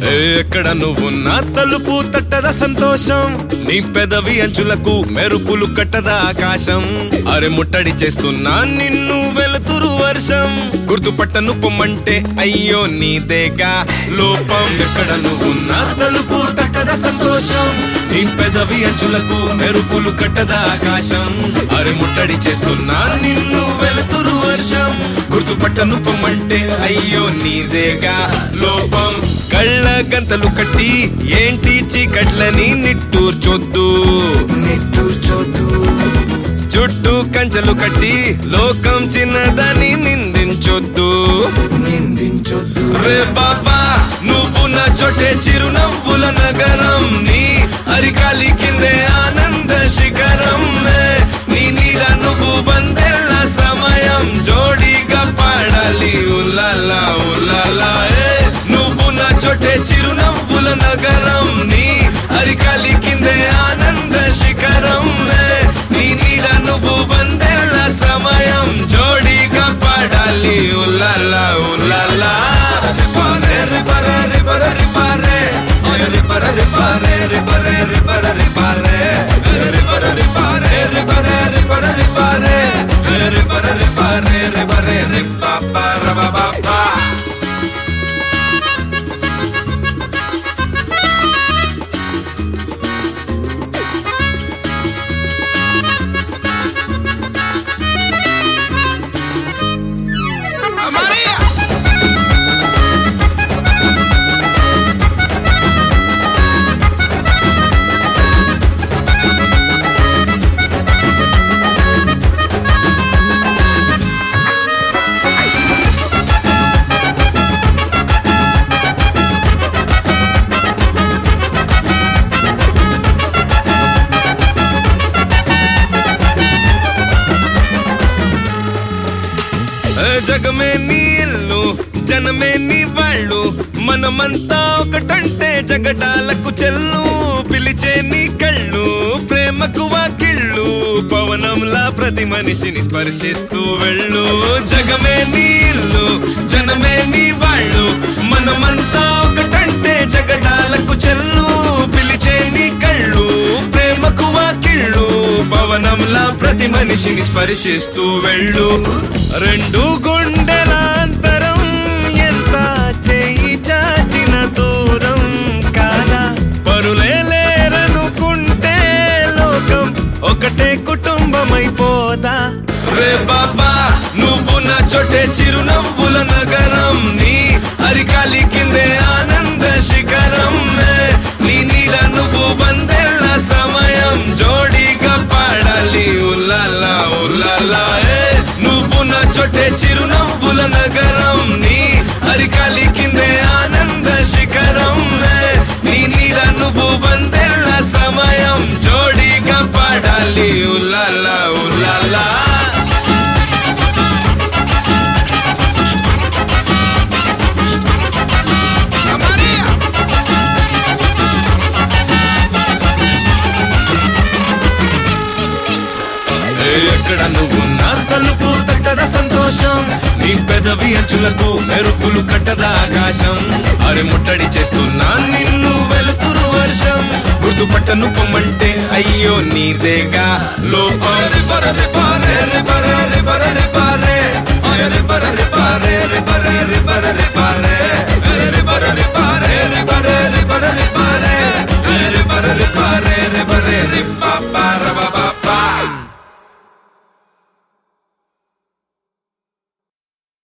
ఎక్కడ నువ్వున్నా తలుపు తట్టద సంతోషం, నీ పెదవి అంచులకు మెరుపులు కట్టదా ఆకాశం. అరే ముట్టడి చేస్తున్నా నిన్ను వెలుతురు వర్షం, గుర్తుపట్టను పొమ్మంటే అయ్యో నీదేగా లోపం. ఎక్కడ నువ్వున్నా తలుపు తట్టద సంతోషం, నీ పెదవి అంచులకు మెరుపులు కట్టదా ఆకాశం. అరే ముట్టడి చేస్తున్నా నిన్ను వెలుతురు వర్షం, గుర్తుపట్టను పొమ్మంటే అయ్యో నీదేగా లోపం. కళ్ళ గంతలు కట్టి ఏంటి చీకట్లని నిట్టూర్చొద్దు, చుట్టూ కంచెలు కట్టి లోకం చిన్నదని నిందించొద్దు. రే బాబా నువ్వు నా చోటే చిరునవ్వుల నగరం, నీ అరికాలి కిందే ఆనంద శిఖరం. నీ నీడ నువ్వు వందేళ్ల సమయం, జోడీగా పాడాలి ఉల్లాలా ఉల్లాలా. నువ్వు నా చోటే చిరునవ్వుల నగరం, నీ అరికాలి కిందే ఆనంద శిఖరం. నీ నీడ నువ్వు వందేళ్ల సమయం, జోడీగా పాడాలి ఉల్లాలా ఉల్లాలా. రిపరే రిపరే రిపరే రిపరే రిపరే రిపరే రిపరే రిపరే రిపరే రిపరే రిపరే రిపరే రిపరే రిపరే రిపరే రిపరే రిపరే రిపా రబా. జగమే నీ ఇల్లు, జనమే నీ వాళ్ళు, మనమంతా ఒకటంటే జగడాలకు చెల్లు. పిలిచే నీ కళ్ళు ప్రేమకు వాకిళ్ళు, పవనంలా ప్రతి మనిషిని స్పర్శిస్తూ వెళ్ళు. జగమే నీ ఇల్లు, జనమే నీ వాళ్ళు, మనమంతా ఒకటంటే జగడాలకు చెల్లు. పిలిచే నీ కళ్ళు ప్రేమకు వాకిళ్ళు, పవనంలా ప్రతి మనిషిని స్పర్శిస్తూ వెళ్ళు. రెండు గుండెల అంతరం ఎంత చేయి చాచిన దూరం కాదా, పరులే లేరనుకుంటే లోకం ఒకటే కుటుంబమైపోదా. రే బాబా నువ్వు నా చోటే చిరునవ్వుల నగరం, నీ అరికాలి కిందే ఆనంద శిఖరం. నీ నీడ నువ్వు వందేళ్ల సమయం, జోడీగా పాడాలి ఉల్లాలా ఉల్లాలా. నువ్వు నా చోటే చిరునవ్వుల నగరం, నీ అరికాలి కిందే ఆనంద శిఖరం. నీ నీడ నువ్వు వందేళ్ల సమయం, జోడీగా పాడాలి ఉల్లాలా ఉల్లాలా. ఎక్కడ నువ్వున్నా తలుపు తట్టద సంతోషం, నీ పెదవి అంచులకు మెరుపులు కట్టదా ఆకాశం. అరే ముట్టడి చేస్తున్నా నిన్ను వెలుతురు వర్షం, గుర్తుపట్టను పొమ్మంటే అయ్యో నీదేగా లోపం. రిపరే రిపరే రిపరే రిపరే రిపరే రిపరే రిపరే రిపరే రిపరే రిపరే రిపరే రిపరే రిపరే రిపరే రిపరే రిపరే రిపరే రిపరే రిపా.